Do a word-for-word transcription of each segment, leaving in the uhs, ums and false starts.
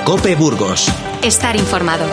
COPE Burgos. Estar informado.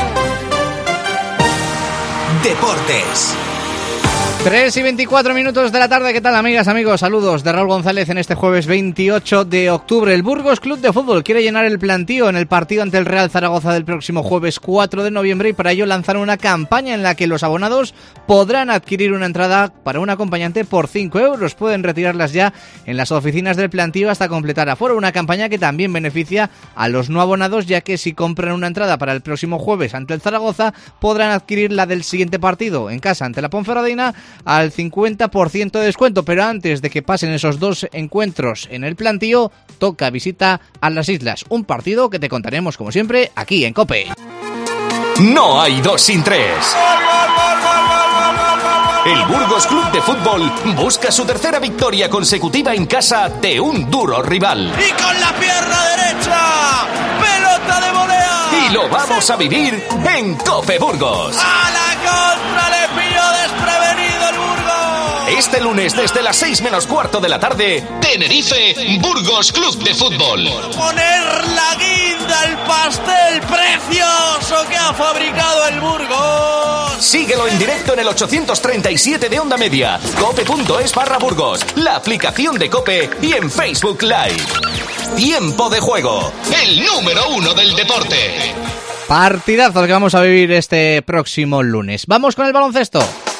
Deportes. tres y veinticuatro minutos de la tarde. ¿Qué tal, amigas, amigos? Saludos de Raúl González en este jueves veintiocho de octubre. El Burgos Club de Fútbol quiere llenar el plantío en el partido ante el Real Zaragoza del próximo jueves cuatro de noviembre y para ello lanzaron una campaña en la que los abonados podrán adquirir una entrada para un acompañante por cinco euros. Pueden retirarlas ya en las oficinas del plantío hasta completar aforo. Una campaña que también beneficia a los no abonados, ya que si compran una entrada para el próximo jueves ante el Zaragoza podrán adquirir la del siguiente partido en casa ante la Ponferradina al cincuenta por ciento de descuento, pero antes de que pasen esos dos encuentros en el plantío, toca visita a las Islas, un partido que te contaremos como siempre aquí en COPE. No hay dos sin tres. El Burgos Club de Fútbol busca su tercera victoria consecutiva en casa de un duro rival. Y con la pierna derecha, pelota de volea. Y lo vamos a vivir en COPE Burgos. A la contra le pilló desprevenido el Burgos. Este lunes desde las seis menos cuarto de la tarde, Tenerife, Burgos Club de Fútbol. Poner la guinda, el pastel precioso que ha fabricado el Burgos. Síguelo en directo en el ochocientos treinta y siete de Onda Media, cope.es barra Burgos, la aplicación de COPE y en Facebook Live. Tiempo de juego, el número uno del deporte. Partidazo que vamos a vivir este próximo lunes. Vamos con el baloncesto.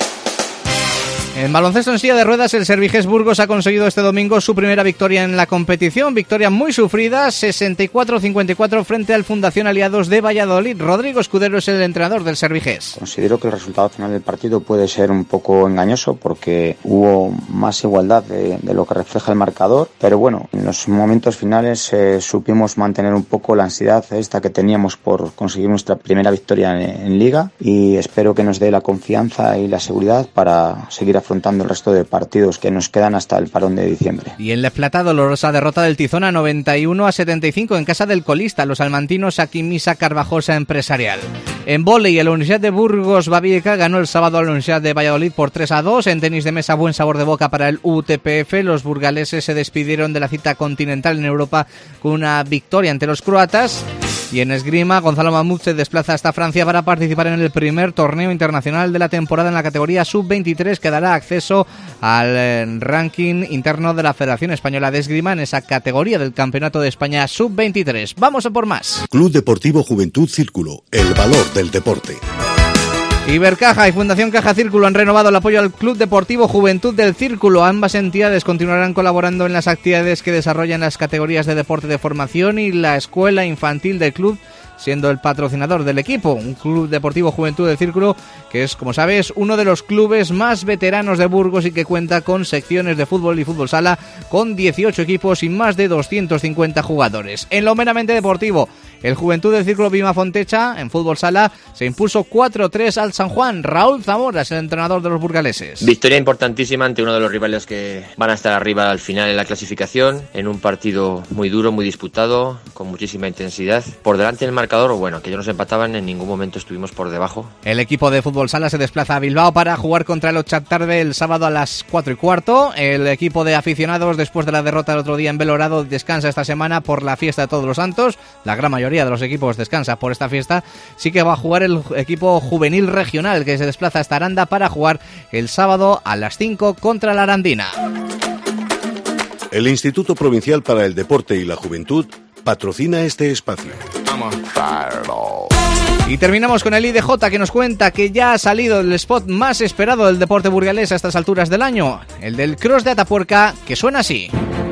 En baloncesto en silla de ruedas, el Serviges Burgos ha conseguido este domingo su primera victoria en la competición. Victoria muy sufrida, sesenta y cuatro a cincuenta y cuatro frente al Fundación Aliados de Valladolid. Rodrigo Escudero es el entrenador del Serviges. Considero que el resultado final del partido puede ser un poco engañoso porque hubo más igualdad de, de lo que refleja el marcador. Pero bueno, en los momentos finales eh, supimos mantener un poco la ansiedad esta que teníamos por conseguir nuestra primera victoria en, en Liga y espero que nos dé la confianza y la seguridad para seguir afrontando el resto de partidos que nos quedan hasta el parón de diciembre. Y en Les Plata, dolorosa derrota del Tizona noventa y uno a setenta y cinco en casa del colista, los almantinos Aquimisa Carvajosa Empresarial. En vóley, la Universidad de Burgos Babieca ganó el sábado a la Universidad de Valladolid por tres a dos. En tenis de mesa, buen sabor de boca para el U T P F. Los burgaleses se despidieron de la cita continental en Europa con una victoria ante los croatas. Y en esgrima, Gonzalo Mamut se desplaza hasta Francia para participar en el primer torneo internacional de la temporada en la categoría sub veintitrés que dará acceso al ranking interno de la Federación Española de Esgrima en esa categoría del Campeonato de España sub veintitrés. Vamos a por más. Club Deportivo Juventud Círculo, el valor del deporte. Ibercaja y Fundación Caja Círculo han renovado el apoyo al Club Deportivo Juventud del Círculo. Ambas entidades continuarán colaborando en las actividades que desarrollan las categorías de deporte de formación y la escuela infantil del club, siendo el patrocinador del equipo. Un Club Deportivo Juventud del Círculo que es, como sabes, uno de los clubes más veteranos de Burgos y que cuenta con secciones de fútbol y fútbol sala con dieciocho equipos y más de doscientos cincuenta jugadores. En lo meramente deportivo, el Juventud del Círculo Vima Fontecha, en fútbol sala, se impuso cuatro tres al San Juan. Raúl Zamora es el entrenador de los burgaleses. Victoria importantísima ante uno de los rivales que van a estar arriba al final en la clasificación, en un partido muy duro, muy disputado, con muchísima intensidad. Por delante del marcador, bueno, que ellos nos empataban, en ningún momento estuvimos por debajo. El equipo de fútbol sala se desplaza a Bilbao para jugar contra el Ochartarde el sábado a las cuatro y cuarto. El equipo de aficionados, después de la derrota el otro día en Belorado, descansa esta semana por la fiesta de Todos los Santos. La gran mayoría de los equipos descansa por esta fiesta. Sí que va a jugar el equipo juvenil regional que se desplaza hasta Aranda para jugar el sábado a las cinco contra la Arandina. El Instituto Provincial para el Deporte y la Juventud patrocina este espacio. Y terminamos con el I D J, que nos cuenta que ya ha salido el spot más esperado del deporte burgalés a estas alturas del año, el del Cross de Atapuerca, que suena así.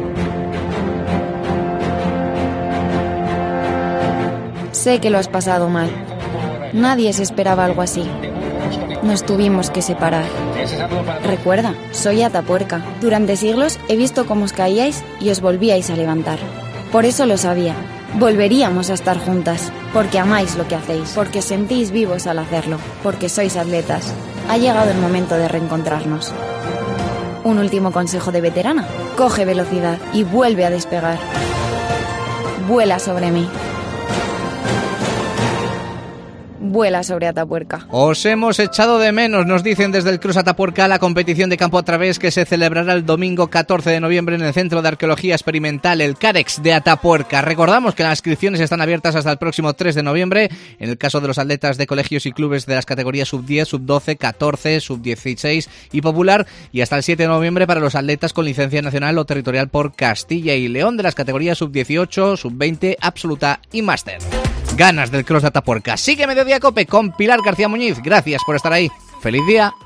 Sé que lo has pasado mal. Nadie se esperaba algo así. Nos tuvimos que separar. Recuerda, soy Atapuerca. Durante siglos he visto cómo os caíais y os volvíais a levantar. Por eso lo sabía. Volveríamos a estar juntas, porque amáis lo que hacéis, porque os sentís vivos al hacerlo, porque sois atletas. Ha llegado el momento de reencontrarnos. Un último consejo de veterana: coge velocidad y vuelve a despegar. Vuela sobre mí. vuela sobre Atapuerca. Os hemos echado de menos, nos dicen desde el Cross Atapuerca, la competición de campo a través que se celebrará el domingo catorce de noviembre en el Centro de Arqueología Experimental, el CAREX de Atapuerca. Recordamos que las inscripciones están abiertas hasta el próximo tres de noviembre, en el caso de los atletas de colegios y clubes de las categorías sub diez, sub doce, catorce, sub dieciséis y popular, y hasta el siete de noviembre para los atletas con licencia nacional o territorial por Castilla y León de las categorías sub dieciocho, sub veinte, absoluta y máster. Ganas del Cross de Atapuerca. Sigue Mediodía Cope con Pilar García Muñiz. Gracias por estar ahí. ¡Feliz día!